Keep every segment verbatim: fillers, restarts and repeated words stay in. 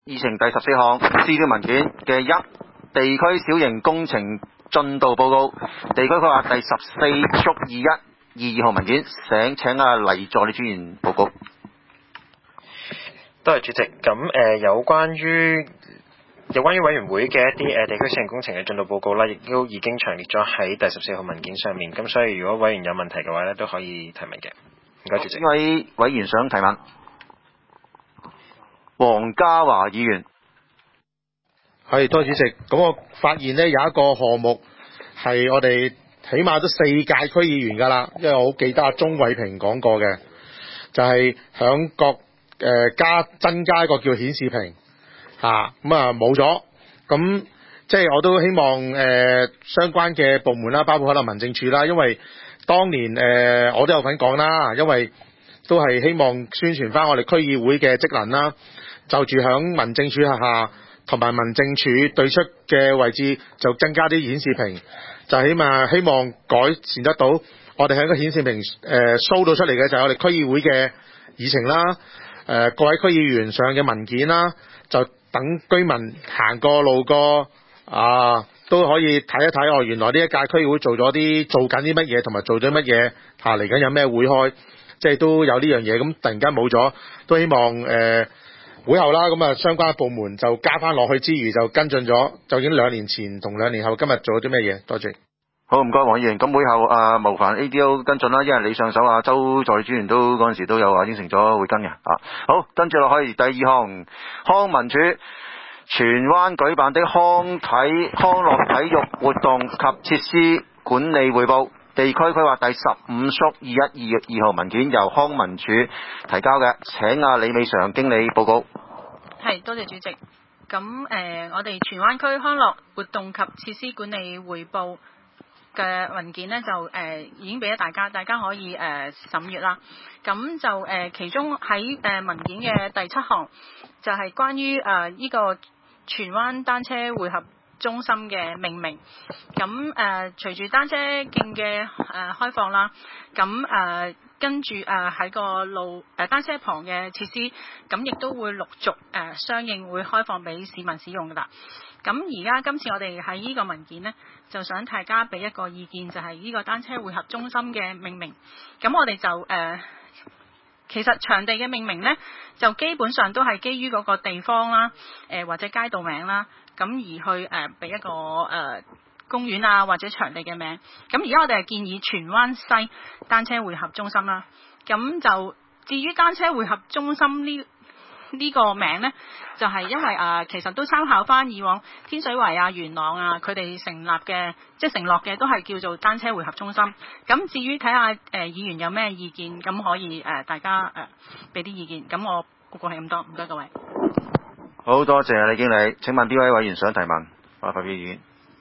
議程第十四項資料文件嘅一地區小型工程進度報告，地區規劃第十四縮二一二二號文件，請請阿黎助理專員報告。 多謝主席。咁誒、呃、有關於有關於委員會嘅一啲誒、呃、地區小型工程嘅進度報告啦，亦都已經詳列咗喺第十四號文件上面。咁所以如果委員有問題嘅話咧，都可以提問嘅。唔該主席。 呢位委員想提問？黃家華議員。 係，多謝主席。咁我發現呢有一個項目係我哋起碼都四屆區議員㗎啦，因為我好記得阿鍾偉平講過嘅，就係、是、響各誒、呃、加增加一個叫顯示屏嚇，咁啊冇咗。咁即係我都希望誒、呃、相關嘅部門啦，包括可能民政處啦，因為當年誒、呃、我都有份講啦，因為都係希望宣傳翻我哋區議會嘅職能啦。就住響民政處下同埋民政處對出嘅位置就增加啲顯示屏，就起碼希望改善得到我哋喺個顯示屏誒 show 到出嚟嘅就係我哋區議會嘅議程啦，誒、呃、各位區議員上嘅文件啦，就等居民行過路過啊都可以睇一睇哦，原來呢一屆區議會做咗啲做緊啲乜嘢，同埋做咗乜嘢嚇，嚟緊有咩會開，即係都有呢樣嘢。咁突然間冇咗，都希望誒。呃會後啦，咁啊相關部門就加翻落去之餘就跟進咗，究竟兩年前同兩年後今日做咗啲咩嘢？多謝。 好，唔該黃議員。咁會後啊，無煩 A D O 跟進啦，因為你上手啊，周助理專員都嗰陣時都有話應承咗會跟嘅啊。好，跟住落去第二項，康文署荃灣舉辦的康體康樂體育活動及設施管理匯報。地區規劃第十五縮二一二二號文件由康文署提交嘅，請阿李美常經理報告。 係，多謝主席。咁誒、呃，我哋荃灣區康樂活動及設施管理匯報嘅文件呢，就誒、呃、已經俾咗大家，大家可以誒、呃、審閱啦。咁就誒、呃、其中喺誒、呃、文件嘅第七項就係、是、關於誒呢個荃灣單車匯合中心嘅命名。咁誒、呃、隨住單車徑嘅誒開放啦，咁誒、呃、跟住誒喺個路誒、呃、單車旁嘅設施，咁亦都會陸續誒、呃、相應會開放俾市民使用噶啦。咁而家今次我哋喺呢個文件呢，就想大家俾一個意見，就係、是、呢個單車匯合中心嘅命名。咁我哋就誒、呃、其實場地嘅命名呢，就基本上都係基於嗰個地方啦，誒、呃、或者街道名啦。咁而去誒俾、呃、一個誒、呃、公園啊或者場地嘅名，咁而家我哋係建議荃灣西單車匯合中心啦。咁就至於單車匯合中心呢呢、呢個名呢，就係、是、因為誒、呃、其實都參考翻以往天水圍啊、元朗啊佢哋成立嘅即係承諾嘅都係叫做單車匯合中心。咁至於睇下誒議員有咩意見，咁可以誒、呃、大家誒俾啲意見。咁我個個係咁多，唔該各位。 好多謝李經理，請問邊位委員想提問？啊，發表意見。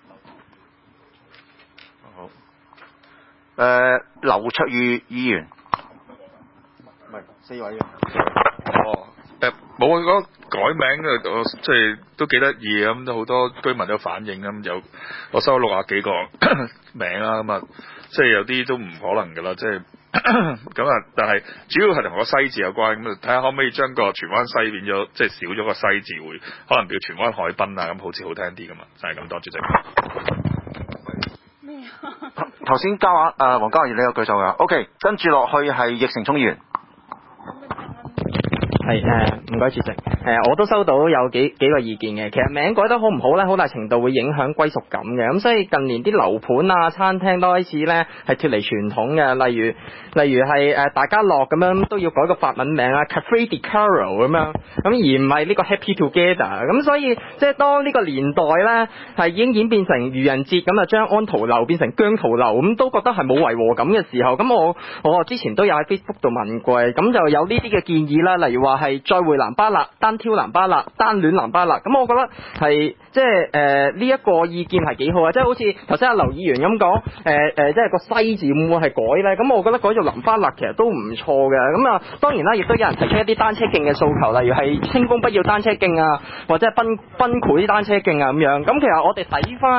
好。誒、呃，劉卓宇議員。唔係四位嘅。 哦，誒冇啊！嗰改名嘅，我即係都幾得意咁，都好多居民都反映咁，有我收咗六啊幾個名啦，咁啊，即係有啲都唔可能㗎啦，即係。咁啊，但係主要係同個西字有關，咁啊睇下可唔可以將個荃灣西變咗，即係少咗個西字會，可能叫荃灣海濱啊，咁好似好聽啲噶嘛，就係、是、咁多，主席。 咩啊？ 頭先嘉華誒黃家華議員你有舉手㗎 ，OK， 跟住落去係易成聰議員。 係誒，唔該主席。誒、呃，我都收到有幾幾個意見嘅。其實名改得好唔好咧，好大程度會影響歸屬感嘅。咁所以近年啲樓盤啊、餐廳都開始咧係脫離傳統嘅，例如例如係誒、呃、大家樂咁樣都要改個法文名啊 ，Cafe de Caro 咁樣，咁而唔係呢個 Happy Together。咁所以即係當呢個年代咧係已經演變成愚人節咁啊，將安圖樓變成姜濤樓，咁都覺得係冇違和感嘅時候，咁我我之前都有喺 Facebook 度問過，咁就有呢啲嘅建議啦，例如話係再會藍巴勒、單挑藍巴勒、單戀藍巴勒，咁我覺得係即係誒呢一個意見係幾好啊！即係好似頭先阿劉議員咁講，誒、呃、誒、呃、即係個西字會唔會係改咧？咁我覺得改做藍巴勒其實都唔錯嘅。咁啊，當然啦，亦都有人提出一啲單車徑嘅訴求，例如係清風不要單車徑啊，或者係崩崩潰單車徑啊咁樣。咁其實我哋睇翻咧，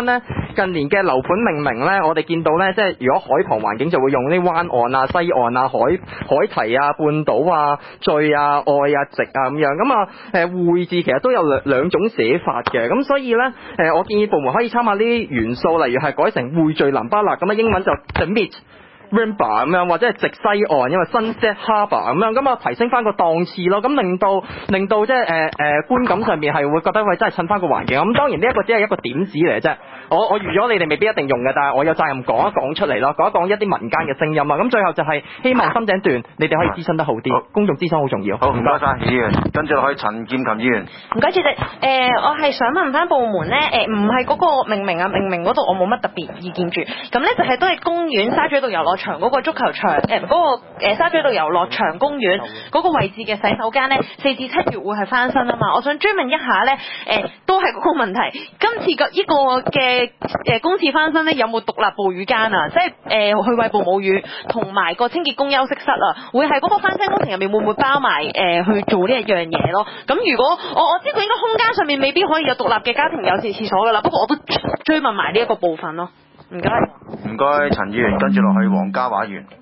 近年嘅樓盤命名咧，我哋見到咧，即係如果海旁環境就會用啲灣岸啊、西岸啊、海海堤啊、半島啊、聚啊、愛啊、直啊咁樣。咁啊誒匯字其實都有兩兩種寫法嘅。咁所以咧誒、呃，我建議部門可以參考呢啲元素，例如係改成匯聚淋巴勒，咁啊英文就 The Meet。Rimba 咁樣，或者係直西岸，因為 Sunset Harbour 咁樣，咁啊提升翻個檔次咯，咁令到令到即係誒誒觀感上面係會覺得喂真係襯翻個環境。咁當然呢一個只係一個點子嚟嘅啫，我我預咗你哋未必一定用嘅，但係我有責任講一講出嚟咯，講一講一啲民間嘅聲音啊。咁最後就係希望深井段你哋可以諮詢得好啲，公眾諮詢好重要。 好，唔該晒，議員，跟住落去陳劍琴議員。 唔該，主席。誒、呃，我係想問翻部門咧，誒唔係嗰個命名啊，命名嗰度我冇乜特別意見住。咁咧就係都係公園沙咀道遊樂場嗰個足球場，誒、呃、嗰、那個、呃、沙咀道遊樂場公園嗰個位置嘅洗手間咧，四至七月會係翻新啊嘛。我想追問一下咧，誒、呃、都係嗰個問題。今次個呢個嘅誒公廁翻新咧，有冇獨立哺乳間啊？即係誒、呃、去餵哺母乳同埋個清潔工休息室啊，會係嗰個翻新工程入面會唔會包埋誒、呃、去做呢一樣嘢咯？咁如果我我知佢應該空間上面未必可以有獨立嘅家庭有廁廁所噶啦，不過我都追問埋呢一個部分咯。唔該。 唔該，陳議員，跟住落去黃家華議員。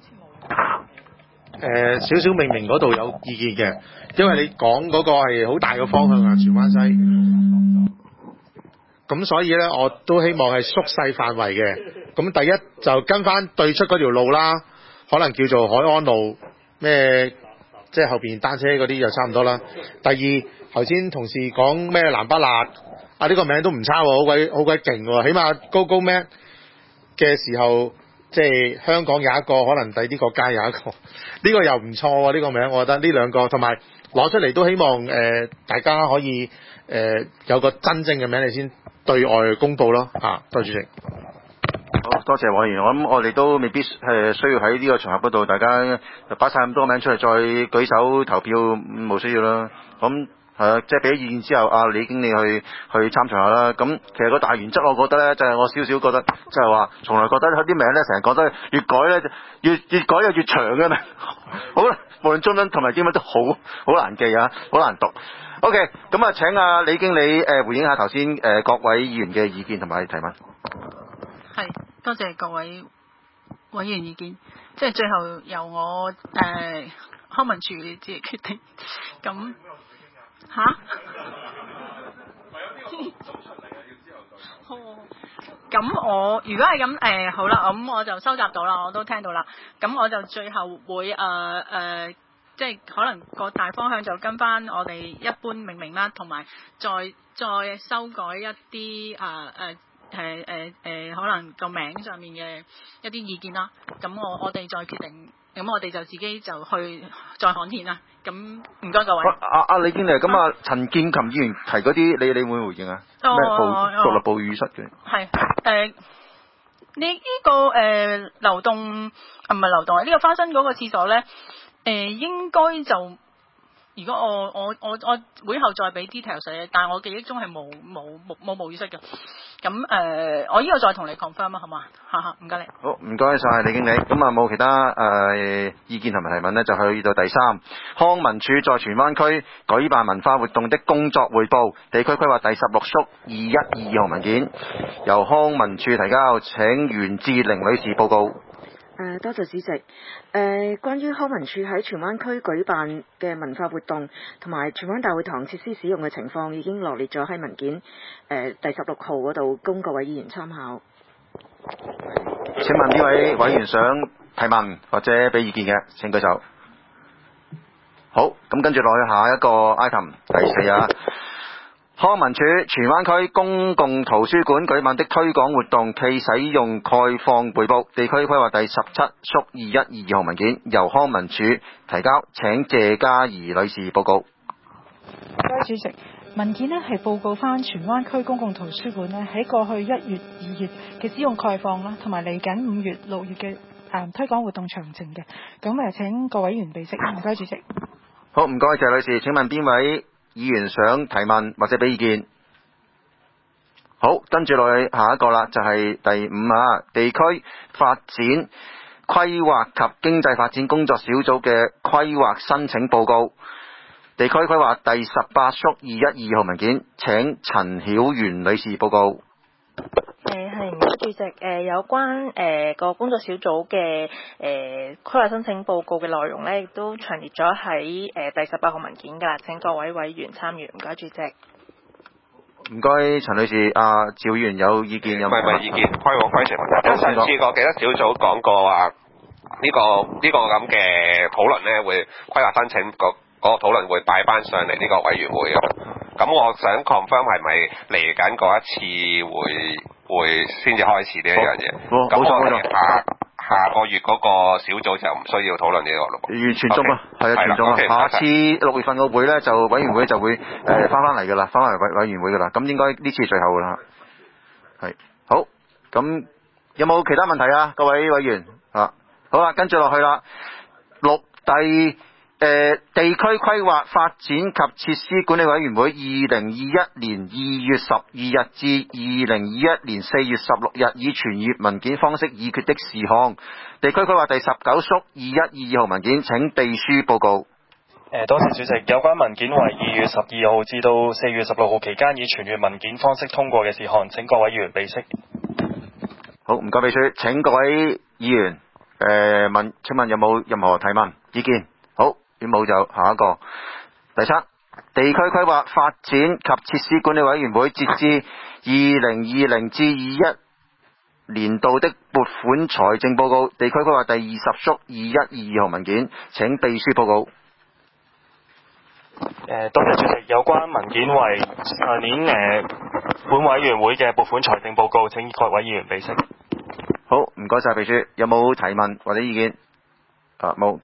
誒少少命名嗰度有意見嘅，因為你講嗰個係好大嘅方向啊，荃灣西。咁所以呢，我都希望係縮細範圍嘅。咁第一就跟翻對出嗰條路啦，可能叫做海安路咩，即係後邊單車嗰啲就差唔多啦。第二頭先同事講咩南北辣啊，呢個名都唔差喎，好鬼好鬼勁喎，起碼高高咩嘅時候。即係香港有一個，可能第啲國家有一個，呢個又唔錯喎，呢個名我覺得呢兩個，同埋攞出嚟都希望誒、呃、大家可以誒、呃、有個真正嘅名你先對外公佈咯嚇，多謝主席。 好多謝委員，我諗我哋都未必係需要喺呢個場合嗰度，大家擺晒咁多名出嚟再舉手投票，冇需要啦。咁係啊，即係俾咗意見之後，阿李經理去去參詳下啦。咁其實個大原則，我覺得咧，就係、是、我少少覺得，就係話，從來覺得佢啲名咧，成日覺得越改咧，越越改就越長嘅嘛。好啦，無論中文同埋英文都好好難記啊，好難讀。OK，咁啊，請阿李經理誒、呃、回應下頭先誒各位議員嘅意見同埋提問。 係，多謝各位委員意見。即係最後由我誒、呃、康文署自己決定。咁。吓？好，咁我如果係咁誒，好啦，咁我就收集到啦，我都聽到啦。咁我就最後會誒誒、呃呃，即係可能個大方向就跟翻我哋一般命名啦，同埋再再修改一啲誒誒誒誒誒，可能個名上面嘅一啲意見啦。咁我我哋再決定，咁我哋就自己就去再刊憲啦。咁唔該各位。 阿阿李經理，咁啊陳建琴議員提嗰啲，你你會唔會回應啊？咩部獨立哺乳室嘅？係誒，你呢個誒流動啊，唔係流動啊，呢個花生嗰個廁所咧，誒應該就。如果我我我我會後再俾 details 嘅，但係我記憶中係冇冇冇冇母語室嘅。咁誒、呃，我呢個再同你 confirm 啊，好嘛？哈哈，唔該你。好，唔該晒李經理。咁啊冇其他誒、呃、意見同埋提問呢，就去到第三，康文署在荃灣區舉辦文化活動的工作匯報，地區規劃第十六縮二一二號文件，由康文署提交，請袁志玲女士報告。 誒、呃，多謝主席。誒、呃，關於康文署喺荃灣區舉辦嘅文化活動同埋荃灣大會堂設施使用嘅情況，已經羅列咗喺文件誒、呃、第十六號嗰度，供各位議員參考。 請問邊位委員想提問或者俾意見嘅，請舉手。好，咁跟住落去下一個 item 第四啊。康文署荃灣區公共圖書館舉辦的推廣活動暨使用概況匯報，地區規劃第十七縮二一二號文件，由康文署提交，請謝嘉怡女士報告。 各位主席，文件呢係報告翻荃灣區公共圖書館呢喺過去一月、二月嘅使用概況啦，同埋嚟緊五月、六月嘅誒推廣活動詳情嘅。咁誒，請各位委員備悉。唔該，主席。 好，唔該謝女士，請問邊位議員想提問或者俾意見？好，跟住落去下一個啦，就係、是、第五啊，地區發展規劃及經濟發展工作小組嘅規劃申請報告，地區規劃第十八縮二一二號文件，請陳曉媛女士報告。 誒係唔該主席，誒、有關誒個、工作小組嘅誒規劃申請報告嘅內容咧，亦都詳列咗喺誒第十八號文件㗎，請各位委員參閱。唔該主席。 唔該，陳女士，阿趙議員有意見有唔係唔係意見，規劃規程問題。咁上次我記得小組講過話，呢、個呢、個咁嘅討論咧，會規劃申請個嗰個討論會帶翻上嚟呢個委員會啊。咁我想 confirm 係咪嚟緊嗰一次會會先至開始呢一樣嘢？咁我哋下下個月嗰個小組就唔需要討論呢個咯。 完全中啊，係啊，全中啊。下次六月份個會咧，就委員會就會誒翻翻嚟㗎啦，翻翻嚟委委員會㗎啦。咁應該呢次係最後㗎啦。係好，咁有冇其他問題啊？各位委員啊，好啦，跟住落去啦。六第。誒、呃、地區規劃發展及設施管理委員會二零二一年二月十二日至二零二一年四月十六日以傳閱文件方式議決的事項。地區規劃第十九叔二一二二號文件，請秘書報告。 誒多謝主席，有關文件為二月十二號至到四月十六號期間以傳閱文件方式通過嘅事項，請各位議員備悉。 好，唔該秘書，請各位議員誒、呃、問，請問有冇任何提問意見？好。如果冇就下一個。第七，地區規劃發展及設施管理委員會截至二零二零至二一年度的撥款財政報告，地區規劃第二十叔二一二二號文件，請秘書報告。 誒多謝主席，有關文件為上年誒本委員會嘅撥款財政報告，請各位議員備悉。 好，唔該晒秘書，有冇提問或者意見？啊冇，